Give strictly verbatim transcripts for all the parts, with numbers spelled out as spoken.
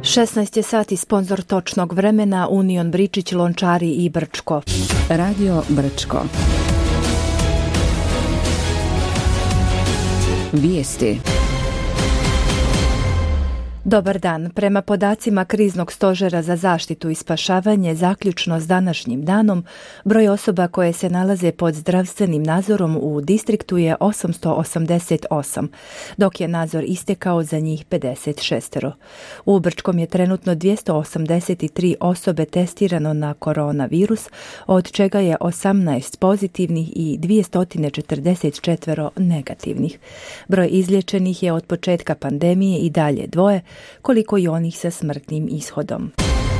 šesnaest je sati, sponzor točnog vremena Union Bričić, Lončari i Brčko. Radio Brčko. Vijesti. Dobar dan. Prema podacima Kriznog stožera za zaštitu i spašavanje, zaključno s današnjim danom, broj osoba koje se nalaze pod zdravstvenim nadzorom u distriktu je osamsto osamdeset osam, dok je nadzor istekao za njih pedeset šest. U Brčkom je trenutno dvjesto osamdeset tri osobe testirano na koronavirus, od čega je osamnaest pozitivnih i dvjesto četrdeset četiri negativnih. Broj izliječenih je od početka pandemije i dalje dvoje, koliko i onih sa smrtnim ishodom.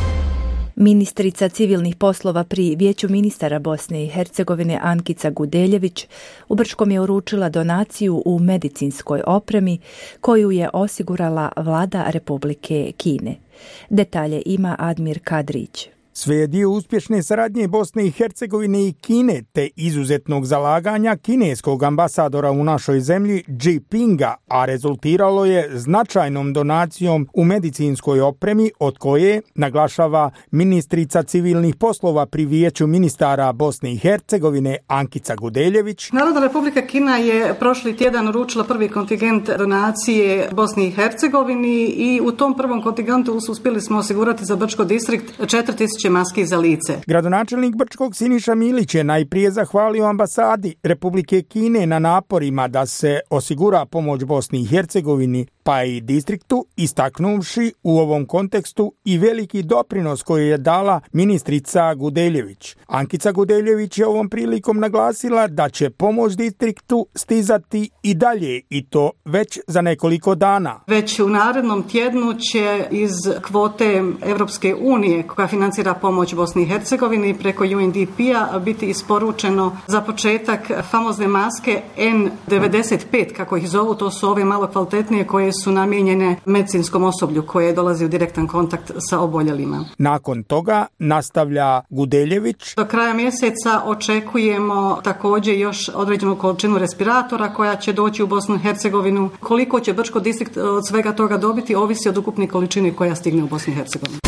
Ministrica civilnih poslova pri Vijeću ministara Bosne i Hercegovine Ankica Gudeljević u Brčkom je uručila donaciju u medicinskoj opremi koju je osigurala Vlada Republike Kine. Detalje ima Admir Kadrić. Sve je dio uspješne saradnje Bosne i Hercegovine i Kine, te izuzetnog zalaganja kineskog ambasadora u našoj zemlji Ji Pinga, a rezultiralo je značajnom donacijom u medicinskoj opremi, od koje, naglašava ministrica civilnih poslova pri Vijeću ministara Bosne i Hercegovine Ankica Gudeljević. Narodna Republika Kina je prošli tjedan uručila prvi kontingent donacije Bosni i Hercegovini i u tom prvom kontingentu uspjeli smo osigurati za Brčko distrikt četiri tisuće maski za lice. Gradonačelnik Brčkog Siniša Milić je najprije zahvalio ambasadi Republike Kine na naporima da se osigura pomoć Bosni i Hercegovini, pa i distriktu, istaknuvši u ovom kontekstu i veliki doprinos koji je dala ministrica Gudeljević. Ankica Gudeljević je ovom prilikom naglasila da će pomoć distriktu stizati i dalje, i to već za nekoliko dana. Već u narednom tjednu će iz kvote Europske unije koja financira pomoć Bosni i Hercegovini preko U N D P-a biti isporučeno za početak famozne maske N devedeset pet, kako ih zovu, to su ove malo kvalitetnije koje su namijenjene medicinskom osoblju koje dolazi u direktan kontakt sa oboljelima. Nakon toga, nastavlja Gudeljević, do kraja mjeseca očekujemo također još određenu količinu respiratora koja će doći u Bosnu i Hercegovinu. Koliko će Brčko distrikt od svega toga dobiti ovisi od ukupne količine koja stigne u Bosnu i Hercegovinu.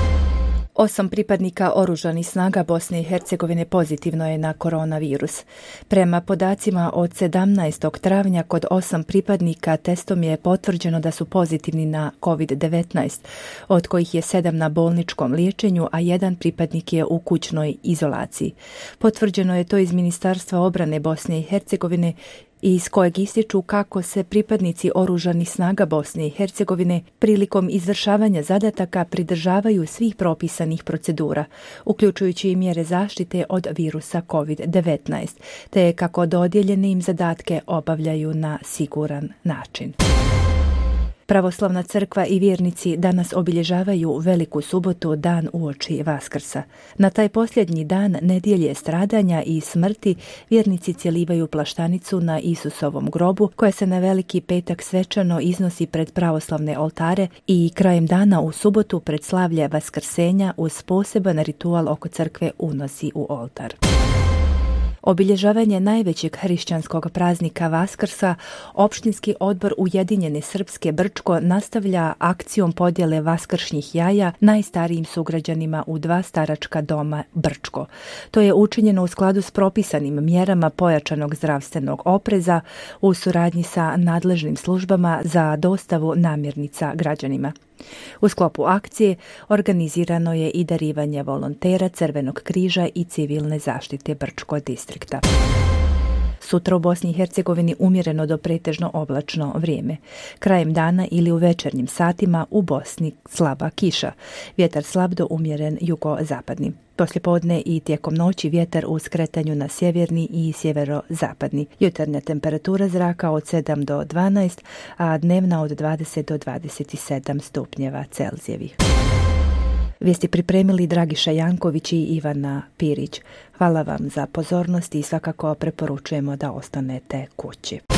Osam pripadnika oružanih snaga Bosne i Hercegovine pozitivno je na koronavirus. Prema podacima od sedamnaestog travnja kod osam pripadnika testom je potvrđeno da su pozitivni na kovid devetnaest, od kojih je sedam na bolničkom liječenju, a jedan pripadnik je u kućnoj izolaciji. Potvrđeno je to iz Ministarstva obrane Bosne i Hercegovine, iz kojeg ističu kako se pripadnici oružanih snaga Bosne i Hercegovine prilikom izvršavanja zadataka pridržavaju svih propisanih procedura, uključujući i mjere zaštite od virusa kovid devetnaest, te kako dodijeljene im zadatke obavljaju na siguran način. Pravoslavna crkva i vjernici danas obilježavaju Veliku subotu, dan uoči Vaskrsa. Na taj posljednji dan nedjelje stradanja i smrti vjernici cjelivaju plaštanicu na Isusovom grobu, koja se na Veliki petak svečano iznosi pred pravoslavne oltare i krajem dana u subotu pred slavlje Vaskrsenja uz poseban ritual oko crkve unosi u oltar. Obilježavanje najvećeg hrišćanskog praznika Vaskrsa, opštinski odbor Ujedinjene Srpske Brčko nastavlja akcijom podjele vaskršnjih jaja najstarijim sugrađanima u dva staračka doma Brčko. To je učinjeno u skladu s propisanim mjerama pojačanog zdravstvenog opreza u suradnji sa nadležnim službama za dostavu namirnica građanima. U sklopu akcije organizirano je i darivanje volontera Crvenog križa i civilne zaštite Brčko distrikta. Sutra u Bosni i Hercegovini umjereno do pretežno oblačno vrijeme. Krajem dana ili u večernjim satima u Bosni slaba kiša. Vjetar slab do umjeren jugozapadni. Poslijepodne i tijekom noći vjetar u skretanju na sjeverni i sjeverozapadni. Jutarnja temperatura zraka od sedam do dvanaest, a dnevna od dvadeset do dvadeset sedam stupnjeva Celzijevih. Vijesti pripremili Dragiša Janković i Ivana Pirić. Hvala vam za pozornost i svakako preporučujemo da ostanete kući.